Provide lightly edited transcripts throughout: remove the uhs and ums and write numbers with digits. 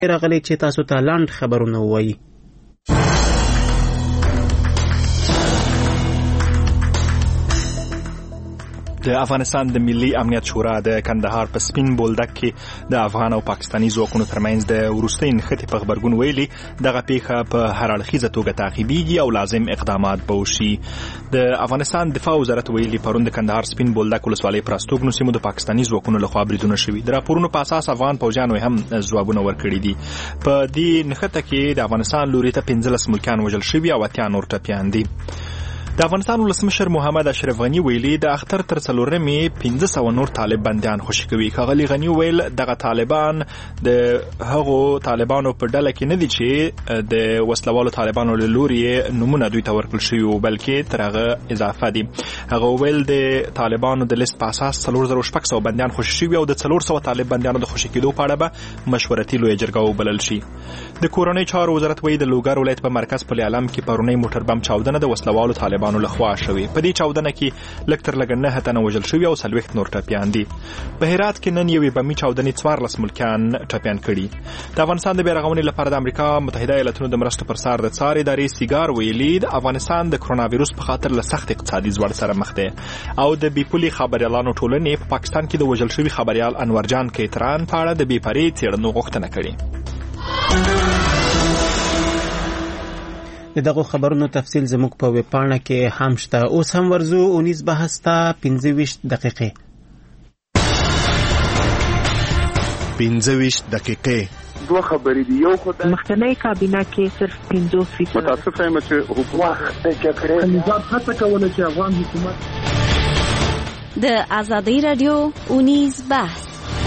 راغلی چې تاسو ته لاند خبرونه ووایي. د افغانستان د ملي امنیت شورا د کندهار په سپین بولدک کې د افغان او پاکستاني ځواکونو ترمنځ د وروستۍ نښتې په غبرګون ویلي دغه پیښه په هر اړخیزه توګه تعقیبېږي او لازم اقدامات به وشي. د افغانستان دفاع وزارت ویلي پرون د کندهار سپین بولدک ولسوالۍ پر استوګنو سیمو د پاکستاني ځواکونو لخوا بریدونه شوي. د راپورونو په اساس افغان پوځیانو هم ځوابونه ورکړي دي. په دې نښته کې د افغانستان لوري ته 15 ملکیان وژل شوي او 80 نور ټپیان دي. د افغانستان ولسمشر محمد اشرف غنی ویلي د اختر تر 4 1500 نور طالب بندیان خوشي کوي. ښاغلي غنی ویل دغه طالبان د هغو طالبانو په ډله کې نه دي چې د وسلوالو طالبانو له لوري نمونه دوی ته ورکړل شوي وو، بلکې تر هغه اضافه دي. هغه ویل د طالبانو د لیست په اساس 4600 بندیان خوشي شوي او د 400 طالب بندیانو د خوشي کېدو په اړه به مشورتي لویه جرګه وبلل شي. د کورنۍ چارو وزارت ویلي د لوګر ولایت په مرکز پل علم کې پرونی موټر بم چاودنه د وسلوالو طالبانو لخوا شوې. په دې چاودنه کې لږ تر لږه 9 تنه وژل شوي او 40 نور ټپیان دي. په هرات کې نن یوې بمي چاودنې 14 ملکیان ټپیان کړي. د افغانستان د بیرغونې لپاره د امریکا متحده ایالاتونو د مرستو پر سر د څار ادارې سیګار ویلي د افغانستان د کرونا وایروس په خاطر له سخت اقتصادي ځوړ سره مخ دی او د بیپولي خبريالانو ټولنې په پاکستان کې د وژل شوي خبريال انورجان کیتران په اړه د بیپرې څېړنو غوښتنه کړې. د دغه خبرونو تفصیل زموږ په ویب پاڼه کې هم شته. اوس هم ورزو 19 بحث ته 15 دقیقې. 15 دقیقې. دوه خبرې دي. یو خو د مخکنی کابینه کې صرف 50% متاسفه یم چې حکومت د جګړې نظام هڅه کوله چې افغان حکومت د ازادي رادیو 19 بحث.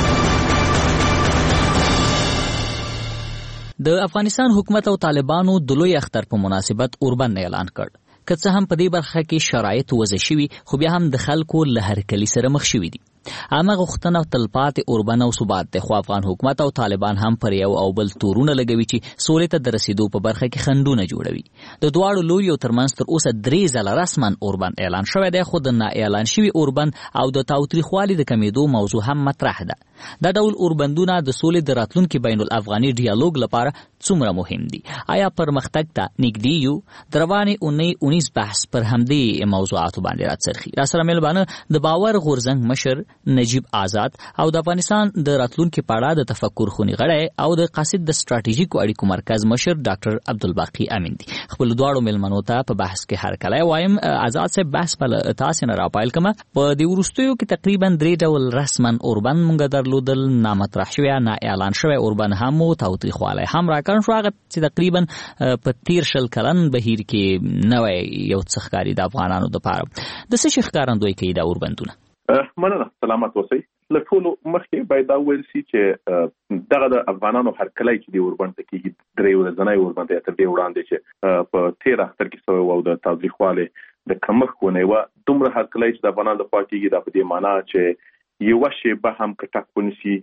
د افغانستان حکومت او طالبانو د لوی اختر په مناسبت اوربند اعلان کړ. که څه هم په دې برخه کې شرایط وضع شوي خو بیا هم د خلکو له هرکلي سره مخ شوي دي. عامه غوښتنه تلپاتې اوربند او ثبات دی، خو افغان حکومت او طالبان هم پر یو او بل تورونه لګوي چې سولې ته د رسیدو په برخه کې خنډونه جوړوي. د دواړو لوریو ترمنځ تر اوسه 3 ځله رسما اوربند اعلان شوی دی، خو د نا اعلان شوي اوربند او د تاوتریخوالي د کمیدو موضوع هم مطرح ده. دا ډول اوربندونه د سولې د راتلونکي بین الافغاني ډیالوګ لپاره څومره مهم دي؟ آیا پرمختګ ته نږدې یو؟ د روانې اونۍ 19 بحث پر همدې موضوعاتو باندې راڅرخي. راسره ملبانه د باور غورځنګ مشر نجیب آزاد او د افغانستان د راتلونکي په اړه د تفکر خونی غړی او د قاصد د ستراتیژیکو اړیکو مرکز مشر ډاکټر عبدالباقی امین دي. خپل دواړو ملمنو ته په بحث کې هر کله وایم آزاد صاحب بحث په تاسو نه راپایل کما. په دې ورستیو کې تقریبا 3 ډول رسما اوربند مونږ درلودل، نامطرح شوی نه اعلان شوی اوربند هم او تاوتریخواله هم راکړن شو. هغه چې تقریبا په 13 کلن بهیر کې نوې یو څخکاری د افغانانو د پاره د څه ښکارندوی کوي د اوربندونه. مننه. سلامت اوسئ. له ټولو مخکې باید دا ویل شي چې دغه د افغانانو هرکلی چې د اوربند ته کېږي 3 ورځنی اوربند ته تر دې وړاندې چې په 13 اختر کې سوی او د تاوتریخوالي د کمښت ونه و دومره هرکلی چې د افغانانو لخوا کېږي دا په دې معنی چې یو شی به هم کټک ونیسي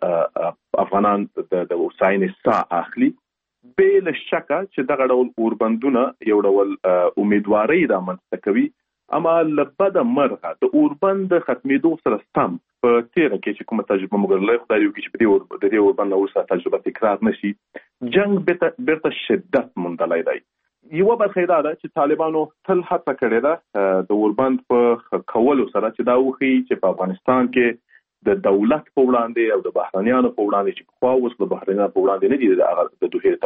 افغانان د اوساینې سا اخلي. بل شکه چې دغه ډول اوربندونه یو ډول امیدواري رامنځته کوي، اما لبد مرغه د اوربند ختمېدو سره سم په 13 کې چې کومه تجربه موږ لرو خدای یو کې چې په دې اوربند ورسره تجربه تکرار نشي، جنگ بیرته شدت موندلای دی. یو برخه دا ده چې طالبانو تل هڅه کړې ده د اوربند په کولو سره چې دا وخی چې په افغانستان کې د دولت په وړاندې او د بهرانيانو په وړاندې چې په خوا اوس د بهرانيانو په وړاندې نه دي د دوه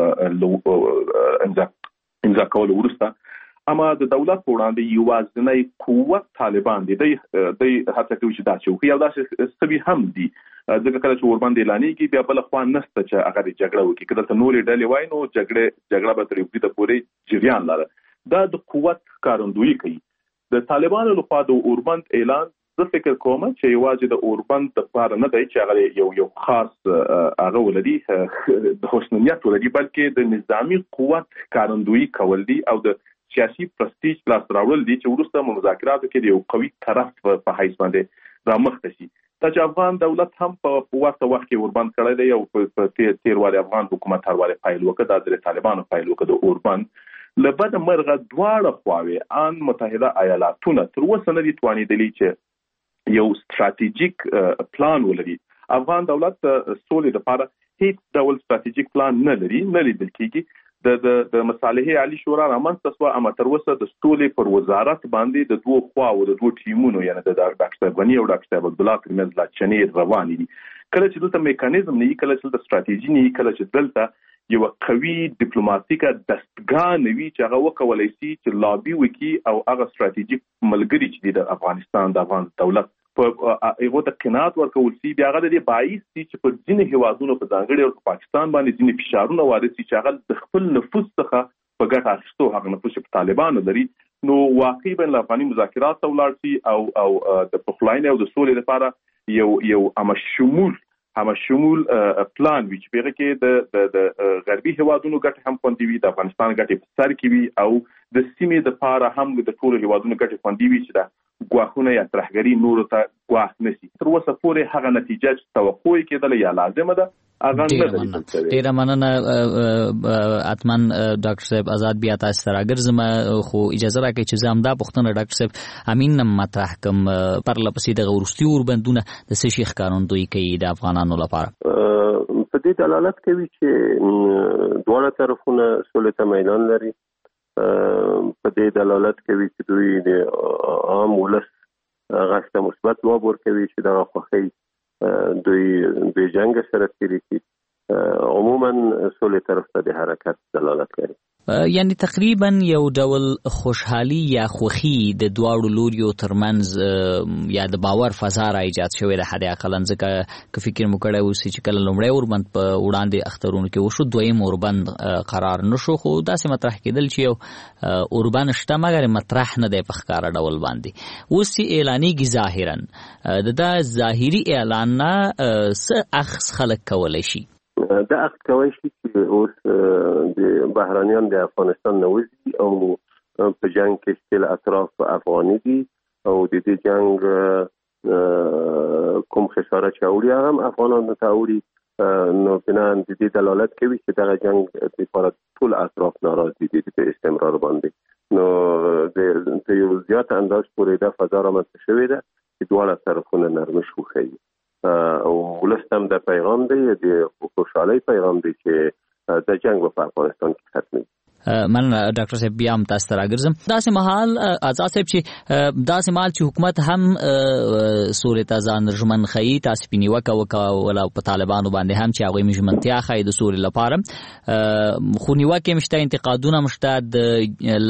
توافق امضا کول ورسته، اما د دولت په وړاندې یوازینی قوت طالبان دي. د هڅه کوي چې دا چې یو داسې سبي هم دي ځکه کله چې اوربند اعلانېږي بیا بل خوا نسته چې هغه جګړه وکړي. کله ته نورې ډلې وای نو جګړه به تر یو د پورې جریان لاره. دا د قوت ښکارندویي کوي. د طالبانو لخوا د اوربند اعلان زه فکر کوم چې یوازې د اوربند لپاره نه دی چې هغه یو خاص هغه ولدي د حسنیت ولدي، بلکې د نظامی قوت ښکارندویي کول دي او د سیاسي پرستیج لاس راوړل دي چې وروسته مذاکراتو کې د یو قوي طرف په حیث باندې رامخته شي. دا چې افغان دولت هم په وخت کې اوربند کړی دی او په تیروالي افغان حکومت هروالي فایل وکړه د طالبانو فایل وکړه د اوربند لبد مرغه دواړه خواوې ان متحده ایالاتونه تر اوسه نه دي توانیدلي چې یو ستراتیژیک پلان ولري. افغان دولت سولې لپاره هیڅ ډول ستراتیژیک پلان نه لیدل کیږي. د مصالحې عالی شورا رامنځته شوه، اما تر اوسه د سولې پر وزارت باندې د دوه خواو د دوه ټیمونو یعنی د ډاکټر صاحب غنی او ډاکټر صاحب عبدالله ترمنځ لا چنې روانې دي. کله چې دلته میکانیزم نه وي، کله چې دلته ستراتیژي نه وي، کله چې دلته یو قوي ډیپلوماټیکه دستګاه نه وي چې هغه وکولای شي چې لابي وکړي او هغه ستراتیژیک ملګري چې د افغانستان د افغان دولت په هغه ته قناعت ورکول شي، بیا هغه د دې باعث شي چې په ځینې هیوادونو په ځانګړي او پاکستان باندې ځینې فشارونه وارد شي چې هغه د خپل نفوذ څخه په ګټه اخیستو هغه نفوذ چې په طالبانو لري، نو واقعي بین الافغاني مذاکرات ته ولاړ شي او د پخلاینې او د سولې لپاره یو همشمول پلان وي چې په کې د غربي هیوادونو ګټه هم خوندي وي، د افغانستان ګټه په سر کې وي، او د سیمې د لپاره هم د ټولو هیوادونو ګټه خوندي وي چې د ګواښونه یا ترهګري نور ته ګواښ نشي. تر اوسه پورې هغه نتیجه چې توقع کېدله یا لازمه ده هغه نه ده. ډیره مننه اتمن ډاکټر صاحب آزاد بیا تاسو ته راګرځم، خو اجازه راکړئ چې زه همدا پوښتنه ډاکټر صاحب امین نم مطرح کوم، پرله پسې دغه وروستي اوربندونه د څه شي ښکارندویي کوي د افغانانو لپاره؟ په دې دلالت کوي چې دواړه طرفونه سولې ته میلان لري. په دې دلالت کوي چې دوی د عام ولس غږ ته مثبت ځواب ورکوي چې دغه خوښۍ دوی جنګ سره تیری کی عموما سولې طرف ته د حرکت دلالت کوي. یعنی تقریبا یو ډول خوشحالي یا خوښي د دواړو لوریو ترمنځ یا د باور فضا را ایجاد شوې ده. حد اقل ځکه که فکر مو کړی اوس چې کله لومړی اوربند په وړاندې اخترونو کې وشو، دویم اوربند قرار نشو، خو داسې مطرح کېدل چې یو اوربند شته مګر مطرح نه دی په ښکاره ډول باندې. اوس چې اعلانېږي ظاهرا د ظاهري اعلان نه څه اخذ خلک کولی شي؟ دا اخذ کوي چې اوس د بهرانيان د افغانستان نه وځي او په جنگ کې ټول اطراف افغاني دي او د دې جنگ کوم خساره چې اوري هم افغانانو ته اوري، نو بنان د دې دلالت کوي چې دا جنگ لپاره ټول اطراف ناراضي دي په استمرار باندې. نو د یو زیات انداز پورې د فضا رامنځته شوې ده چې دواړه طرفونه نرمش وښيي او ولستم د پیغام دی، د خوشحالۍ پیغام دی چې د جنگ په افغانستان کې ختمي. من ډاکټر صاحب بیا هم تاسو ته راګرځم. داسې مهال آزاد صاحب چې داسې مهال چې حکومت هم سولې ته ځان ژمن ښیي، تاسو په نیوکه وکوله په طالبانو باندې هم چې هغوی ژمنتیا ښیي د سولې لپاره، خو نیوکې هم شته، انتقادونه هم شته، د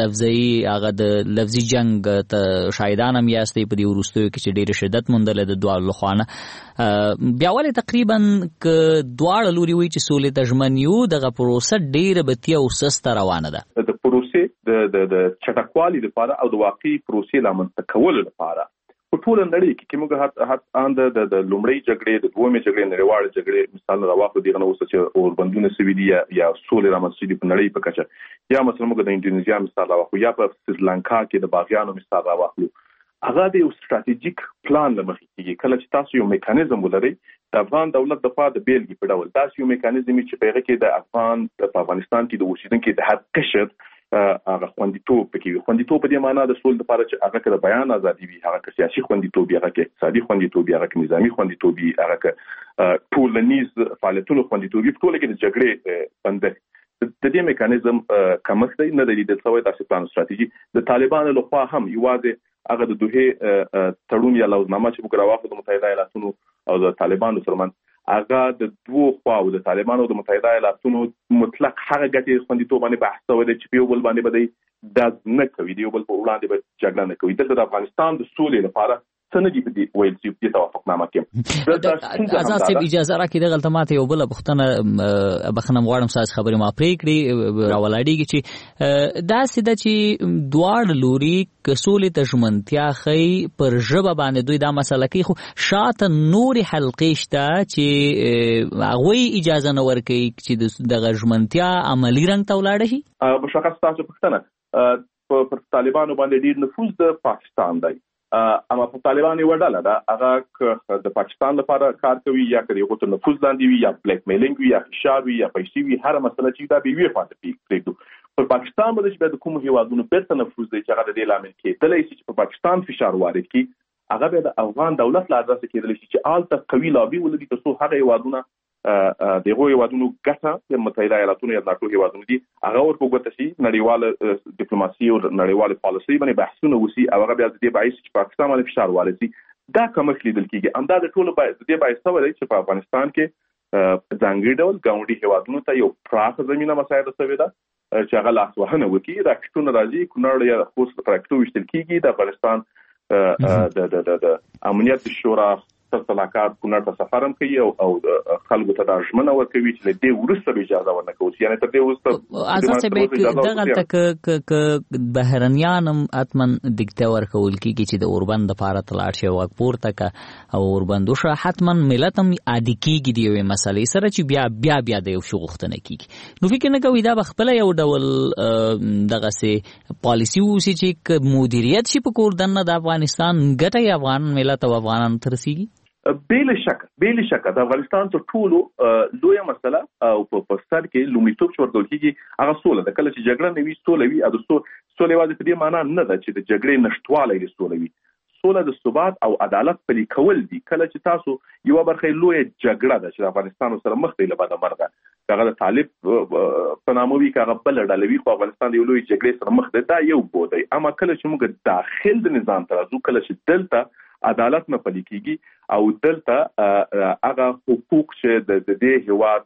لفظي جنگ ته شاهدان هم یاستئ په دې وروستیو کې چې ډېر شدت موندلی د دواړو لخوا نه. بیا ولې تقریبا که دواړه لوري وایي چې سولې ته ژمن یو، دغه پروسه ډېره بتیه او سسته روانه ده. د پروسې د چټکوالي لپاره او د واقعي پروسې لامنځته کولو لپاره په ټول نړۍ کې موږ هڅه د لومړۍ جګړې د دویمې جګړې نړیوالې جګړې مثال راواخلو، دغه نو چې اوربندونه سوي دي یا سولې رامنځته دي په نړۍ په کچه، یا مثلا موږ د انډونیزیا مثال راواخلو، یا په سریلانکا کې د باغیانو مثال راواخلو. هغه د یو ستراتیژیک پلان لمخې کېږي. کله چې تاسو یو میکانیزم ولرئ د افغان دولت د پاره د بیلګې په ډول داسې یو میکانیزم چې په هغه کې د افغانستان کې د اوسیدونکو د هر قشر هغه خوندیتوب پکې وي. خوندیتوب په دې معنی د سولې لپاره چې هغه کې د بیان ازادي وي، هغه کې سیاسي خوندیتوب وي، هغه کې اقتصادي خوندیتوب وي، هغه کې نظامی خوندیتوب وي، هغه کې ټولنیز فعالیتونو خوندیتوب وي. په ټول کې د جګړې بندر د دې میکانیزم کمښت نه دی د څوې تاسو پلان ستراتیژي د طالبانو لخوا هم یوازې هغه د دوه تړون یا لوزنامه چې موږ راوخلو د متحده ایالاتونو او د طالبانو ترمنځ، هغه د دوه خواو د طالبانو او د متحده ایالاتونو مطلق هغه ګټې خوندیتوب باندې بحث کوي چې په یو بل باندې بدی د نه کوي، دی یو بل په وړاندې به جګړه نه کوي. د افغانستان د سولې لپاره څنګه دی په دې ویل چې په توافقنامه کې آزاد صاحب اجازه راکړئ دغه التمات یو بل بختنه بخنم غواړم ساس خبرې ما پرې کړې راولاړېږي چې داسې ده چې دواړه لوري کسولې ته ژمنتیا ښیي پر ژبه باندې دوی دا مسله کوي، خو شاته نورې حلقې شته چې هغوی اجازه نه ورکوي چې دغه ژمنتیا عملي رنګ ته ولاړه شي. مشخص تاسو پوښتنه پر طالبانو باندې ډېر نفوذ د پاکستان دی، اما په طالبانو وډاله دا هغه د پاکستان لپاره کار کوي یا کوي غوته نفوذ لاندې وي یا بلیک میلینګ وي یا فشار وي یا پیسې وي، هر مسله چې دا به وي پاتې پریږدو. په پاکستان باندې چې د کوم هیوادونو بیرته نفوذ دی چې هغه د دې لامل کېدلی شي چې په پاکستان فشار وارد کړي، هغه به د افغان دولت له اجازه کېدلی شي چې آلته قوي لابي ولري ترڅو هغه هیوادونه دغه هیوادونو ګټه د متحده ایالاتونو یا ناتو هیوادونو دي هغه ورکو ګټه شي نړیواله ډیپلوماسي او نړیواله پالیسي باندې بحثونه وسی او هغه بیا د دې باعث چې پاکستان باندې فشار والي دا کوم لیدل کیږي انداز ټول د دې باعث ولري چې په افغانستان کې ځانګړي ډول ګاونډي هیوادونو ته یو پراخ زمينه مساعده شوې ده چې هغه لاس وهنه وکړي راکټونه راځي کونړ یا خوست راکټو وشتل کیږي د افغانستان د امنیت شورا صلاحکار کونړ ته سفر هم کوي او خلکو ته د ژمنه ورکوي چې دې ورسته اجازه ورنکوي یعنی تر دې ورسته اساسه به دغه تک بهرنیان اتمن دګته ورکول کیږي چې د اوربند لپاره تلاړ شي او پورته کا او اوربندو شه حتمن ملتم عادي کیږي دی یو مسلې سره چې بیا د یو شغختنه کیږي نو فکر نه کوي دا بخپل یو ډول دغه سي پالیسی وسی چې مدیریت شي په کوردن د افغانستان ګټي افغان ملت او افغانان ترسيږي بیل شک د افغانستان ته ټولو لویه مسله او په سر کې لومړیتوب ورکول کیږي هغه سوله د کله چې جګړه نوي سوله وي او سوله واځي په دې معنی نه ده چې د جګړې نشټواله د سوله وي سوله د ثبات او عدالت پلي کول دي کله چې تاسو یو برخه لویه جګړه ده چې افغانستان سره مخ دی لباده مرګه هغه د طالب په ناموي هغه بل ډلوي خو افغانستان یو لوی جګړې سره مخ دی دا یو بودی اما کله چې موږ داخل د نظام ترازو کله چې دلته عدالت نه پلي کیږي او دلته هغه حقوق چې د دې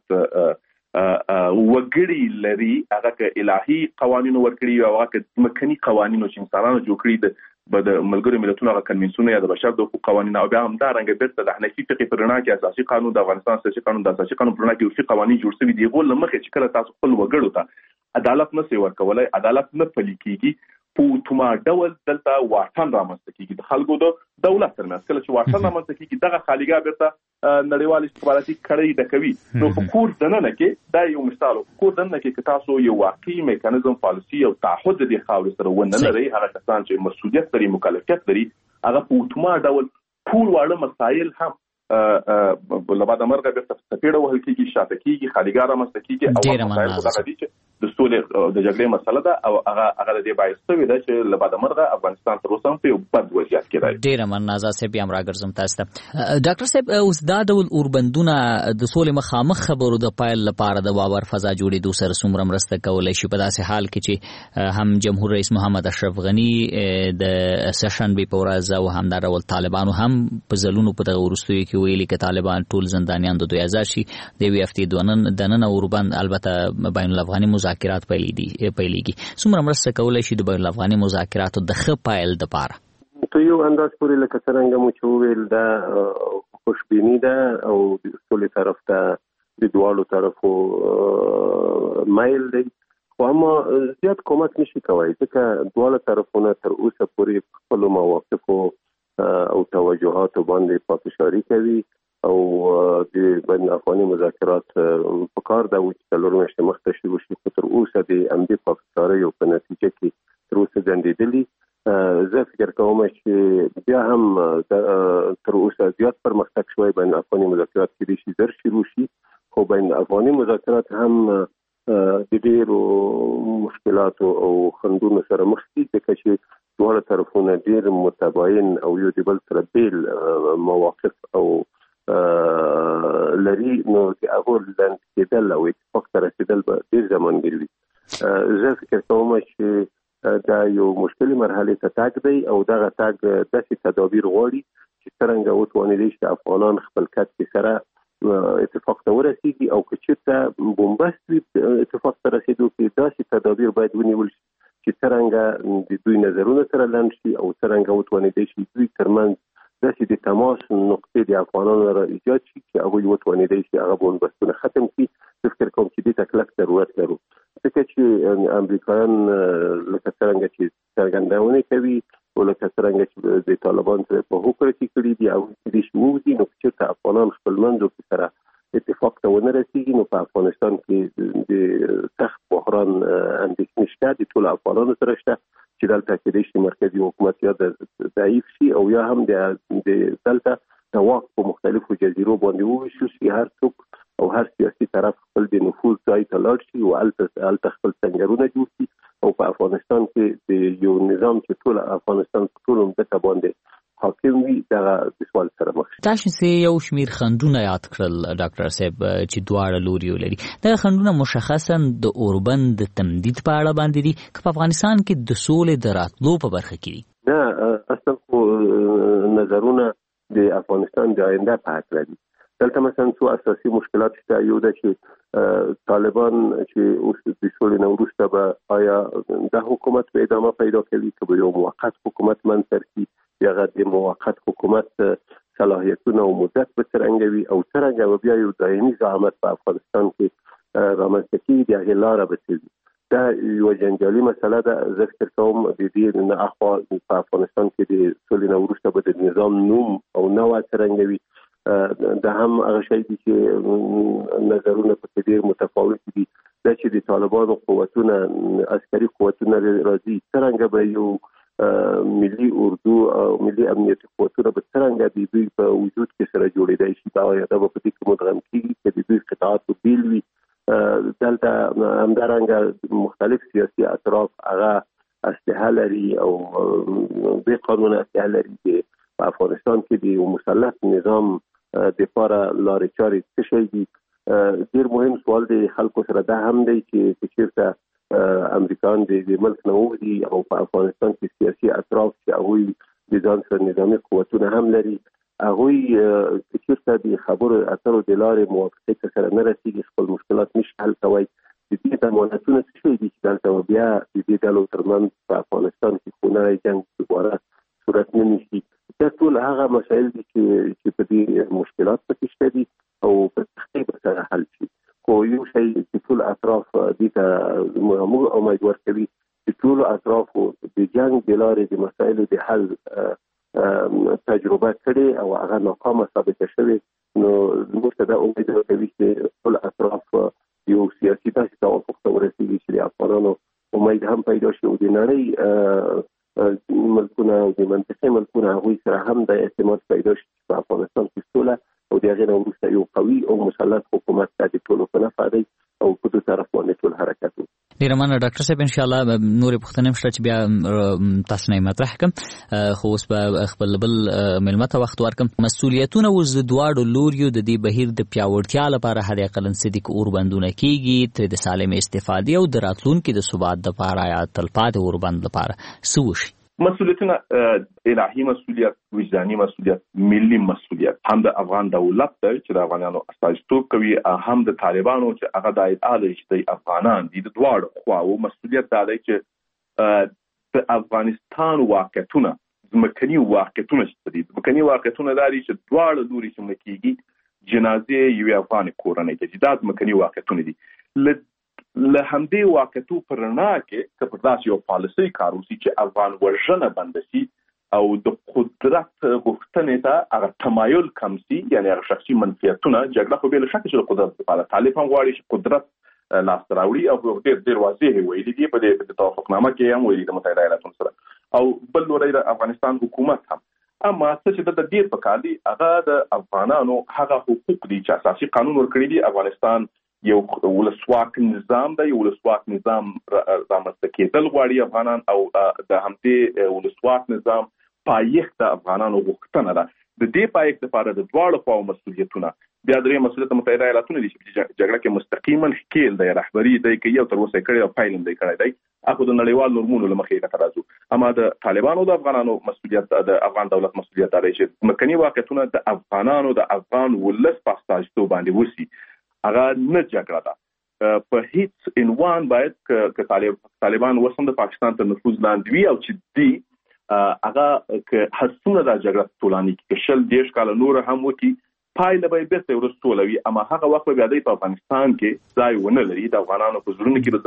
هیواد وګړي لري هغه الهي قوانینو ورکړي او هغه مکني قوانینو چې انسانانو جوړ کړي د ملګرو ملتونو هغه کنونسیون یا د بشر د حقوق قوانین او بیا هم دا رنګ بیرته د حنفي فقه پر رڼا کې اساسي قانون د افغانستان اساسي قانون د اساسي قانون پر رڼا کې اوسې قوانین جوړ شوي دي غو لمخه چې کله تاسو خپل وګړو ته عدالت نه سي ورکولای عدالت نه پلي کیږي په توما ډول دلته واټن رامنځته کیږي د خلکو د دولت ترمنځ کله چې واټن رامنځته کیږي دغه خالیګا بیرته نړیوال استخباراتي کړي د کوي نو په کور دننه کې دا یو مثال کور دننه کې تاسو یو واقعي میکانیزم پالیسی او تعهد د خاورې سره ونه لري هغه کسان چې مسؤلیت لري مکلفیت لري هغه په توما ډول ټول واړه مسایل هم لباده مرګه بیرته سپیړه وهل کیږي شاته کیږي خالیګا رامنځته کیږي او مسایل خو دغه دي چې د سولې د جګړې مسله ده او هغه د دې باعث شوی ده چې لباده مرغه افغانستان تر اوسه په یو بد وضعیت کې دی ډیر منازه سه بیا راګرځم تاسو ته ډاکټر صاحب اوس دا ډول اوربندونه د سولې مخامخ خبرو د پایل لپاره د باور فضا جوړېدو سره څومره مرسته کولای شي په داسې حال کې چې هم جمهور رئیس محمد اشرف غنی د سشن به پورز او هم د ډول طالبانو هم په ځلونو په دغه ورستوي کې ویلي چې طالبان ټول زندانیان د 2000 شي د وی اف تی دنن اوربند البته بین الافغاني مذاکرات پیلېږي څومره مرسته کولای شي د بین الافغاني مذاکراتو د ښه پایل دپاره په یو انداز پورې لکه څنګه مو چې وویل دا خوشبیني ده او د ټولو طرف ته د دوالو طرفو مایل دی خو اما زیات کومک نشي کولی ځکه دواړه طرفونه تر اوسه پورې خپلو مواقفو او توجهاتو باندې پافشاري کوي او د بین الافغاني مذاکرات په کار دا و چې څلور میاشتې مخته شروع شي خو تر اوسه د همدې پافشارۍ او په نتیجه کې تر اوسه ځنډېدلي زه فکر کوم چې بیا هم تر اوسه زیات پرمختګ شوی بین الافغاني مذاکرات کېدای شي زر شروع شي خو بین الافغاني مذاکرات هم د ډېرو مشکلاتو او خنډونو سره مخ دي ځکه چې دواړه طرفونه ډېر متباین او یو د بل سره بیل مواقف او لري نو چې هغه لاندې کېدل او اتفاق ته رسېدل به ډېر زمانګیر وي زه فکر کوم چې دا یو مشکلې مرحلې ته تګ دی او دغه تګ داسې تدابیر غواړي چې څرنګه وتوانېدی شي افغانان خپل کد کې سره اتفاق ته ورسېږي او که چېرته بومبست وي اتفاق ته رسېدو کې داسې تدابیر باید ونیول شي چې څرنګه د دوی نظرونه سره لنډ شي او څرنګه وتوانېدی شي دوی ترمنځ داسې د تماس نقطې د افغانانو را ایجاد شي چې هغوی وتوانېدی شي هغه بومبستونه ختم کړي زه فکر کوم چې دې ته کلک ضرورت لرو ځکه چې امریکایان لکه څرنګه چې څرګندونې کوي او لکه څرنګه چې د طالبان سره په هوکړه کې کړي دي هغوی کېدای شي ووځي نو که چېرته افغانان خپل منځو کې سره اتفاق ته ونه رسېږي نو په افغانستان کې د سخت بحران اندېښنې شته د ټولو افغانانو سره شته چې دلته کېدای شي مرکزي حکومت یا ضعیف شي او یا هم د دلته د واک په مختلفو جزیرو باندې وویشل شي هر څوک او هر سیاسي طرف خپل د نفوذ ځای ته لاړ شي او هلته خپل سنګرونه جوړ شي او په افغانستان کې د یو نظام چې ټول افغانستان په ټول مځکه باندې حاکم وي دغه د سوال سره مخ شي. تاسو یو شمیر خندونه یاد کړل ډاکټر صاحب چې دواړه لوري لري. دا خندونه مشخصا د اوربند د تمدید په اړه باندې دي چې په افغانستان کې د سولې د راتلو په برخه کې دي. نه اصلا خو نظرونه د افغانستان د آینده په اړه دي. دلته مثلا څو اساسي مشکلات شته. یو دا چې طالبان چې اوس د سولې نه وروسته به آیا د حکومت په ادامه پیدا کوي که به یو موقت حکومت منځ کړي، یا د موقت حکومت صلاحیتونه او مدت به څرنګه وي او څرنګه به بیا یو دایمي زعامت په افغانستان کې رامنځته کېږي، د هغې لاره به څه وي. دا یو جنجالي مسله ده. زه فکر کوم د دې نه اخوا په افغانستان کې د سولې نه وروسته به د نظام نوم او نوع څرنګه وي. دا هم هغه شی دي چې نظرونه په ډېر متفاوت دي. دا چې د طالبانو قوتونه عسکري قوتونه راځي، څرنګه به یو ملي اردو او ملي امنیتي قوتونه به څرنګه د دوی په وجود کې سره جوړېدای شي. دا به په دې کې مدغم کېږي چې د دوی قطعات بیل وي. دلته همدارنګه مختلف سیاسي اطراف هغه اسلحه لري او بې قانونه اسلحه لري چې په افغانستان کې د یو مسلط نظام د لپاره لارې چارې څه شی دي. ډېر مهم سوال د خلکو سره دا هم دی چې چېرته امریکایان د ملک نه ووځي او په افغانستان کې سیاسي اطراف چې هغوی د ځان سره نظامي قوتونه هم لري، هغوی چې چېرته د خبرو اترو د لارې موافقې سره نه رسېږي، خپل مشکلات نشي حل کوی. د دې ضمانتونه څه شی دي چې دلته بیا د دې ډلو ترمنځ په افغانستان کې خونړی جنګ دوباره صورت نه نیسي. دا ټول هغه مسایل دي چې په دې مشکلات پکې شته دي او په تحقیق سره حل شي. خو یو شی چې ټول اطراف دې ته موږ امید ورکوي چې ټول اطرافو د جنګ د لارې د مسایلو د حل تجربه کړې او هغه ناکامه ثابته شوې، نو موږ ته دا امید ورکوي چې ټول اطراف یو سیاسي داسې توافق ته ورسېږي چې د افغانانو امید هم پیدا شي او د نړۍ ملکونه او د منطقې ملکونه هغوی سره هم د اعتماد پیدا شي په افغانستان کې سوله او د هغې نه وروسته یو قوي او مسلط حکومت ته د ټولو په نفع دی او په دو طرف باندې ټول حرکت وکړي. ډېره مننه ډاکټر صاحب. انشاءالله نورې پوښتنې هم شته چې بیا تاسو نه یې مطرح کړم، خو اوس به خپل بل مېلمه ته وخت ورکړم. مسؤلیتونه اوس د دواړو لوریو د دې بهیر د پیاوړتیا لپاره حد اقل څه دي که اوربندونه کېږي ترې د سالمې استفادې او د راتلونکي د ثبات دپاره یا تلپاتې اوربند لپاره څه وشي؟ مسؤلیتونه الهي مسؤلیت، وجداني مسؤلیت، ملي مسؤلیت هم د افغان دولت دی چې د افغانانو استازیتوب کوي، هم د طالبانو چې هغه د ادعا لري چې د افغانان دي. د دواړو خواو مسؤلیت دا دی چې د افغانستان واقعیتونه ځمکني واقعیتونه چې دي، ځمکني واقعیتونه دا دي چې دواړه لوري چې مړه کېږي جنازې یوې افغان کورنۍ ته دي. دا ځمکني واقعیتونه دي. له همدې واقعیتو پر رڼا کې که پر داسې یو پالیسۍ کار وشي چې افغان وژنه بنده شي او د قدرت غوښتنې ته هغه تمایل کم شي، یعنې هغه شخصي منفعتونه. جګړه خو بې له شکه چې د قدرت لپاره طالب هم غواړي چې قدرت لاسته راوړي او ډېر واضح ویلي دي په دې توافقنامه کې هم ویلي د متحده ایالاتو سره. او بل لوری د افغانستان حکومت هم. اما څه چې د ډېر په کار دي هغه د افغانانو هغه حقوق دي چې اساسي قانون ورکړي دي. افغانستان یو ولسواک نظام دی، ولسواک نظام رامنځته کېدل غواړي افغانان او د همدې ولسواک نظام پایښت د افغانانو غوښتنه ده. د دې پایښت لپاره د دواړو خواو مسؤلیتونه. بیا درې مسؤلیت متحده ایالاتونه دي چې جګړه کې مستقیما ښکیل دی، رهبري دی کوي او تر اوسه یې کړی او پایل هم دی کړی دی. هغه د نړیوال نورمونو له مخې ته راځو. اما د طالبانو د افغانانو مسؤلیت، د افغان دولت مسؤلیت دی چې ځمکني واقعیتونه د افغانانو د افغان ولس په استازیتوب باندې وشي. هغه نه جګړه ده. په هیڅ عنوان باید که طالبان اوس هم د پاکستان تر نفوذ لاندې وي او چې دي هغه که هڅونه دا جګړه طولاني کړي، که 10 کاله نور هم وکړي، پایله به یې بېرته یو ورځ سوله وي. اما هغه وخت به بیا دی په افغانستان کې ځای ونه لري، د افغانانو په زړونو کې به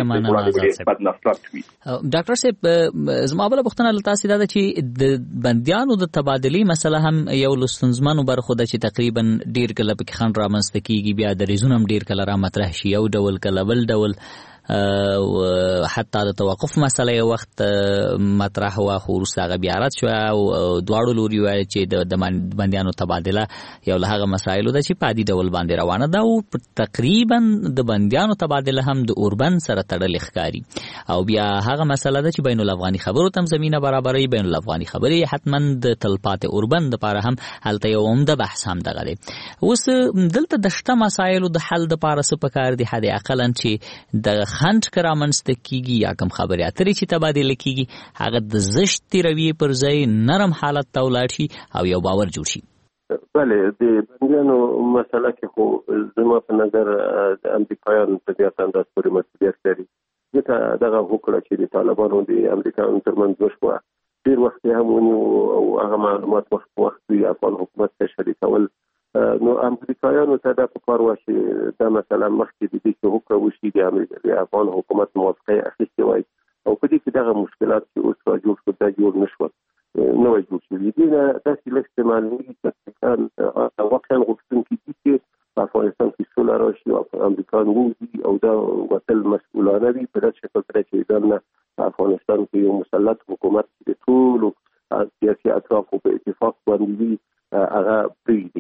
ځای بد نفرت وي. ډاکټر صاحب زما بله پوښتنه له تاسې دا ده چې د بندیانو د تبادلې مسله هم یو له ستونزمنو برخو ده چې تقریبا ډېر کله پکې خنډ رامنځته کېږي، بیا دریځونه هم ډېر کله را مطرح شي، یو ډول کله بل ډول. حتی د توقف مسله یو وخت مطرح وا خو وروسته هغه بیا رد شو او دواړو لوري وایي چې د بندیانو تبادله یو له هغه مسایلو ده چې په عادي ډول باندې روانه ده او تقریبا د بندیانو تبادله هم د اوربن سره تړلې ښکاري او بیا هغه مسله ده چې بین الافغاني خبرو تم زمينه برابرۍ بین الافغاني خبرې حتما د تلپاتې اوربن لپاره هم هلته یو عمده بحث هم دغه دی. اوس دلته د شته مسایلو د حل لپاره څه پکار دي حد اقلا چې د خنډ کرامنسته کیږي یا کوم خبرې اترې چې تبادله کیږي هغه د زشتې رویې پر ځای نرم حالت ته ولاړ شي او یو باور جوړ شي. بله د بندیانو مسله کې خو زما په نظر د امریکایانو په زیات انداز پورې مسؤلیت لري. ځکه دغه وکړه چې د طالبانو د امریکایانو ترمنځ وشوه ډېر وخت یې هم ونیو او هغه معلومات وخت وي افغان حکومت ته شریکول. نو امریکایانو ته دا پکار وه چې دا مثلا مخکې د دې چې وکړه وشي د افغان حکومت موافقه اخیستې وای او په دې کې دغه مشکلات چې اوس را جوړ شو دا جوړ نه شول نوی جوړ شوي دي. داسې لږ استعمالوي چې واقعا غوښتونکي دي چې په افغانستان کې سوله راشي او امریکایان ووځي او دا وتل مسؤلانه وي په داسې شکل سره چې دا په افغانستان کې یو مسلط حکومت د ټولو سیاسي اطرافو په اتفاق باندې وي هغه پرېږدي.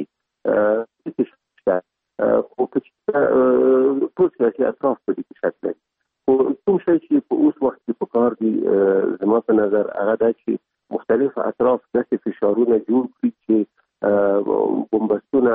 خو ټول سیاسي اطراف په دې کې شک لري. خو کوم شی چې په اوس وخت کې پکار دي زما په نظر هغه دا چې مختلف اطراف داسې فشارونه جوړ کړي چې بمبستونه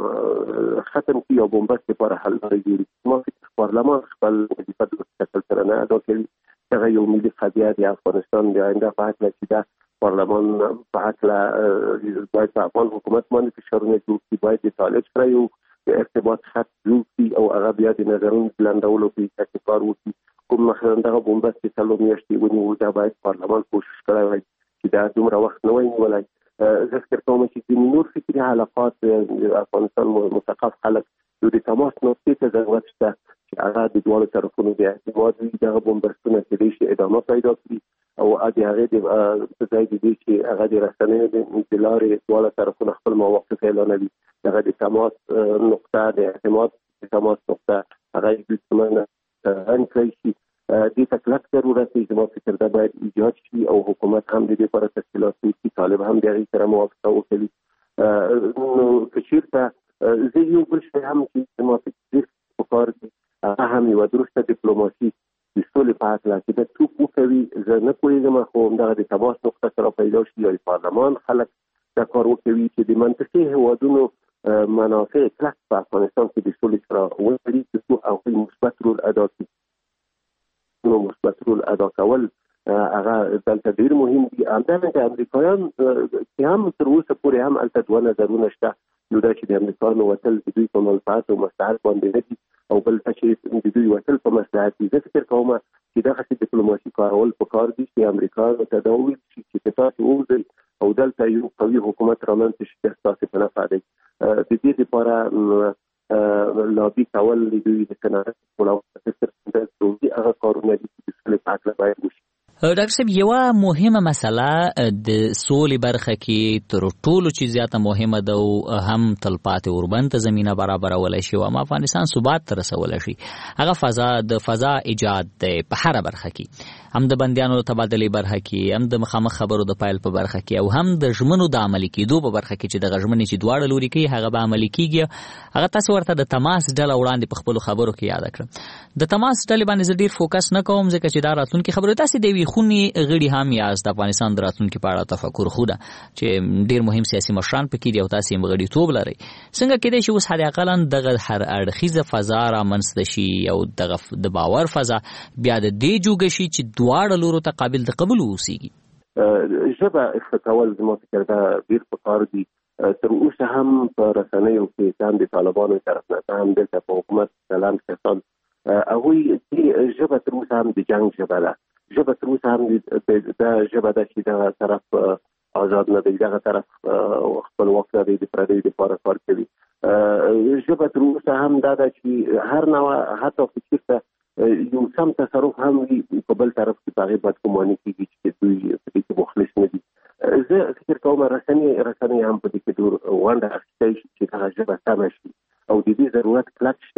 ختم کړي او بمبست لپاره حل لارې جوړ کړي. ما فکر پارلمان خپل وظیفه د شکل سره نه ادا کوي. هغه یو ملي قضیه د افغانستان د آینده په هکله چې دا پارلمان په هکله باید په افغان حکومت باندې فشارونه جوړ کړي، باید د طالب سره یو ارتباط خط جوړ کړي او هغه بیا د نظرونو بلندولو په کې کار وکړي. کوم مثلا دغه بمبست چې څلور میاشتې ونیو دا باید پارلمان کوشش کړی وای چې دا دومره وخت نه وای نیولی. زه فکر کوم چې د نور فکري حلقات افغانستان مثقف خلک یو د تماس نقطې ته ضرورت شته چې هغه د دواړو طرفونو د اعتماد وي. دغه بمبستونه کېدای شي ادامه پیدا کړي او د هغې په ځای د دې چې هغه د رسنیو د لارې دواړه طرفونه خپل مواقف اعلانوي. دغه د تماس نقطه د اعتماد د تماس نقطه هغه د څمنه ان کړی شي. دې ته کلک ضرورت دی. زما فکر دا باید ایجاد شي او حکومت هم د دې لپاره تشکیلات وکړي، طالب هم د هغې سره موافقه وکړي. نو که چېرته زه یو بل شی هم چې زما فکر ډېر پکار دي هغه هم یوه درسته ډیپلوماسي د سولې په هکله چې دا څوک وکوي زه نه پوهېږم، خو همدغه د تماس نقطه سره پیدا شي یا د پارلمان خلک دا کار وکوي چې د منطقي هېوادونو منافع کلک په افغانستان کې د سولې سره وکړي چې څو هغوی مثبت رول ادا کړي. نو مثبت رول ادا کول هغه دلته ډېر مهم دي. همدارنګه امریکایان چې هم تر اوسه پورې هم هلته دوه نظرونه شته. یو دا چې د امریکایانو وتل د دوی په منفعت او مصلحت باندې نه دي او بل ته چې د دوی وتل په مصلحت دي. زه فکر کوم چې دغسې ډیپلوماسي کارول پکار دي چې امریکایانو ته دا وویل شي چې تاسې ووځئ او دلته یو قوي حکومت رامنځته شي چې ستاسې په نفع دی. د دې لپاره لابي کول د دوی د قناعت هغه کارونه دي چې د سولې په هکله باید وشي. ډاکټر صاحب یوه مهمه مسله د سولې برخه کې تر ټولو چې زیاته مهمه ده او هم تلپاتې اوربند ته زمینه برابرولی شي او هم افغانستان ثبات ته رسولی شي هغه فضا ایجاد دی په هره برخه کې، هم د بندیانو د تبادلې برخه کې، هم د مخامخ خبرو د پیل په برخه کې او هم د ژمنو د عملي کېدو په برخه کې چې دغه ژمنې چې دواړه لوري کوي هغه به عملي کېږي. هغه تاسو ورته د تماس ډله وړاندې په خپلو خبرو کې یاده کړه. د تماس ډلې باندې زه ډېر فوکس نه کوم ځکه چې دا راتلونکي خبرې تاسې د یوې خونې غړي هم یاست. د افغانستان د راتلونکي په اړه تفکر خو ده چې ډېر مهم سیاسي مشران پکې دي او تاسې یې غړیتوب لرئ. څنګه کېدای شي اوس حد اقلا دغه هر اړخیزه فضا رامنځته شي او دغه د باور فضا بیا د دې جوګه شي چې دواړه لورو ته قابل د قبول واوسیږي؟ ژبه ښه کول زما فکر دا ډېر پکار دي. تر اوسه هم په رسنیو کې هم د طالبانو طرف نه هم دلته په حکومت چلند کسان هغوی ژبه تر اوسه هم د جنګ ژبه ده. ژبه تر اوسه هم دا ژبه ده چې دغه طرف آزاد نه دی، دغه طرف خپلواک نه دی، د پردیو دپاره کار کوي. ژبه تر اوسه هم دا ده چې هر نوع حتی که چېرته یو سم تصرف هم وي په بل طرف کې په هغې بدګماني کېږي چې دوی په دې کې مخلص نه دي. زه فکر کوم رسنۍ هم په دې کې ډېر ونډه اخیستی شي چې دغه ژبه سمه شي او د دې ضرورت کلک شته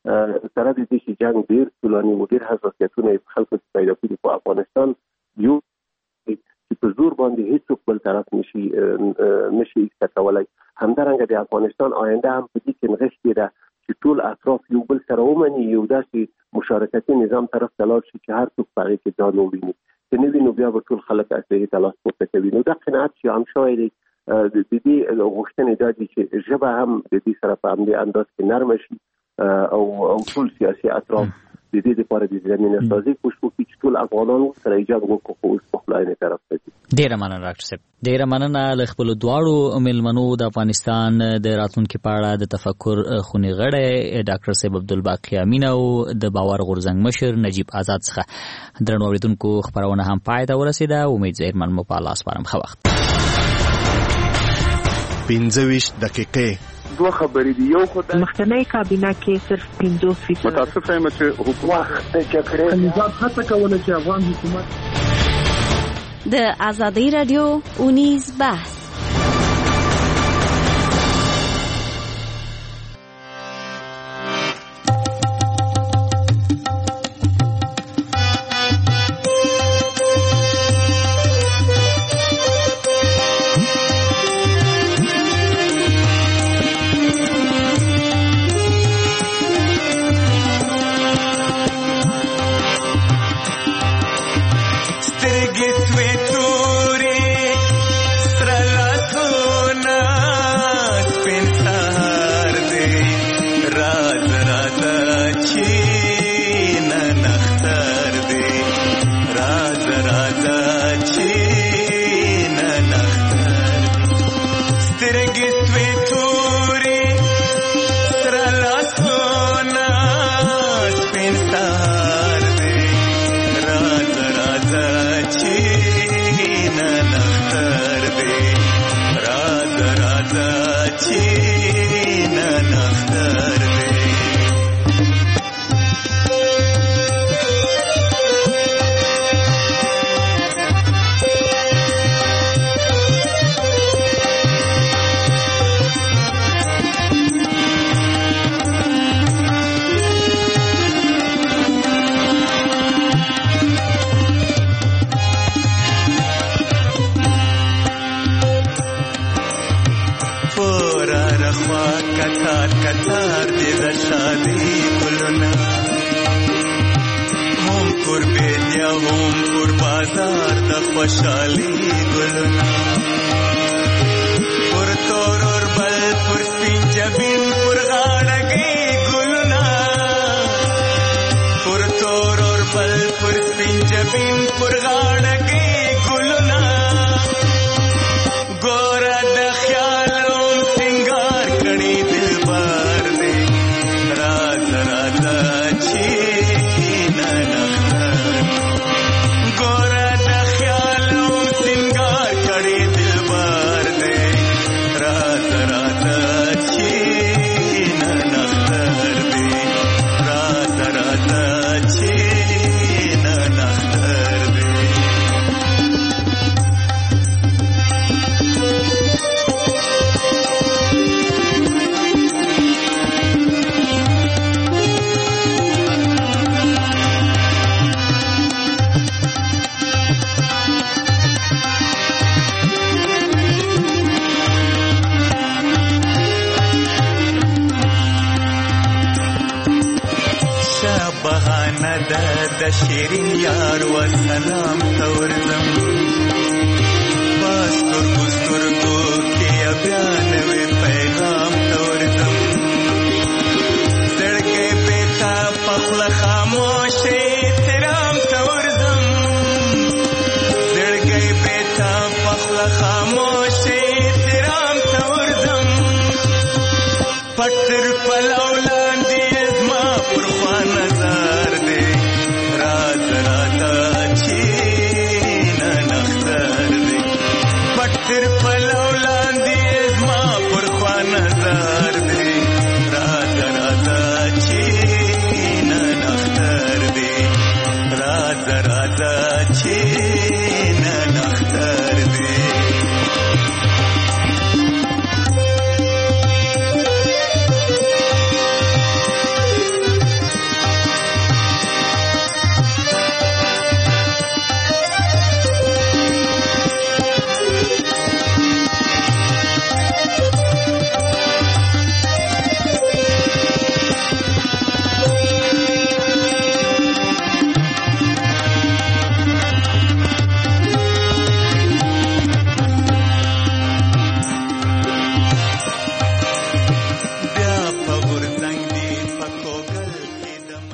سره د دې چې جنگ ډیر طولاني و ډیر حساسیتونه خلکو پیدا کړي په افغانستان یو چې په زور باندې هیڅوک بل طرف نشي کولای. همدارنګه د افغانستان آینده هم په دې کې نغښتې ده چې ټول اطراف یو بل سره ومني، یو داسې مشارکتي نظام طرف ته لاړ شي چې هر څوک په هغې کې ځان وویني. که نه وي نو بیا به ټول خلک اسلحې ته لاس پورته کوي. نو دا قناعت چې عام شوی دی د دې غوښتنې دا دي چې ژبه هم د دې سره په همدې انداز کې نرمه شي او ټول سیاسي اطراف د دې لپاره د زمینه سازي کوشش وکړي چې ټول افغانان سره ایجاد وکړي خو اوس په خلاینه طرف ته دي. ډیره مننه ډاکټر صاحب، ډیره مننه له خپل دواړو ملمنو د افغانستان د راتلونکي په اړه د تفکر خونی غړی ډاکټر صاحب عبدالباقی امین او د باور غورزنګ مشر نجیب آزاد څخه. درنو اوریدونکو خبرونه هم پای ته ورسیده. امید زیرمن مو په الله سپارم. ښه وخت. 15 دقیقې دوه خبرې دي. یو خو د مخکنی کابینه کې صرف 50% متاسف یم چې حکومت د جګړې نظام هڅه کوله چې افغان حکومت د آزادۍ رادیو اونیز بحث. شیرین یار و سلام تورزم باستر گسترگو کیا بیانوی پیغام تورزم زڑگے بیتا پخل خاموش احترام تورزم زڑگے بیتا پخل خاموش احترام تورزم پتر پلاو